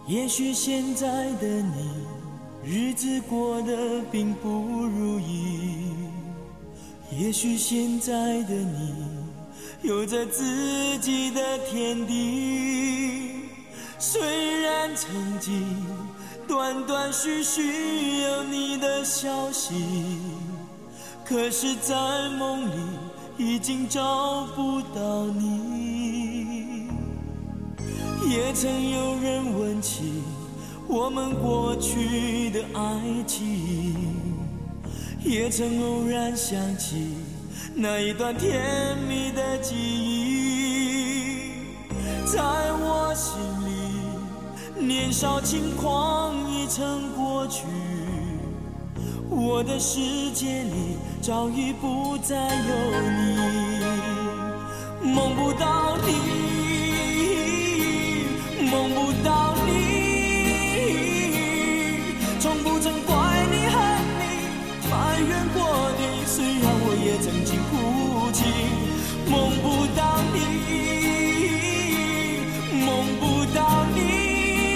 也许现在的你日子过得并不如意，也许现在的你有着自己的天地，虽然曾经断断续续有你的消息，可是在梦里已经找不到你。也曾有人问起我们过去的爱情，也曾偶然想起那一段甜蜜的记忆，在我心里年少轻狂已成过去，我的世界里早已不再有你，梦不到你，梦不到你，从不曾怪你恨你埋怨过你，虽然我也曾经哭泣，梦不到你，梦不到你，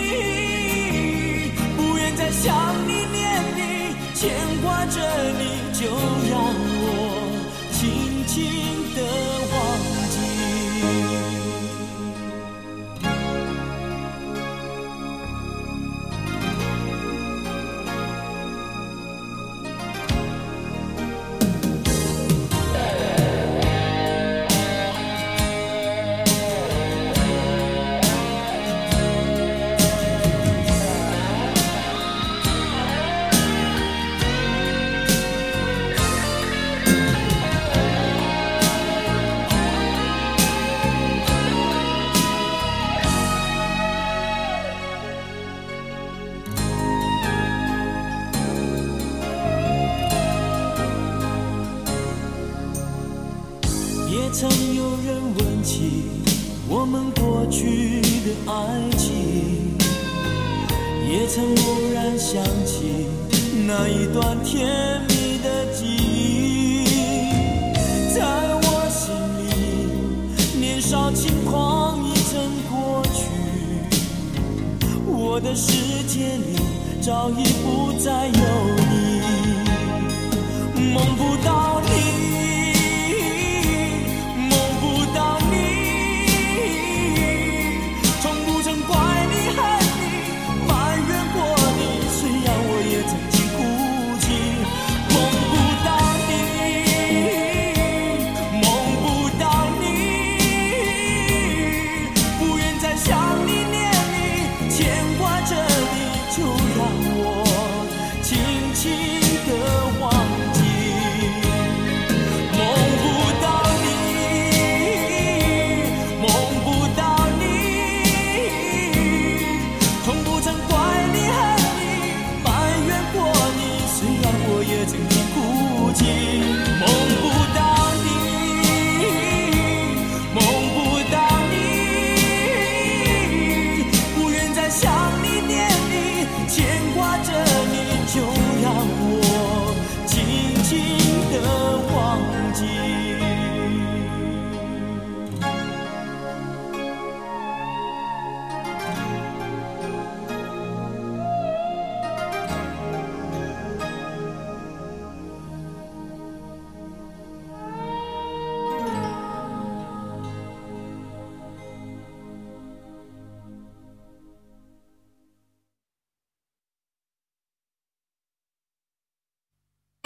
不愿再想你念你牵挂着你，就让我轻轻地忘记。也曾有人问起我们过去的爱情，也曾偶然想起那一段甜蜜的记忆，在我心里年少轻狂已成过去，我的世界里早已不再有你，梦不到你，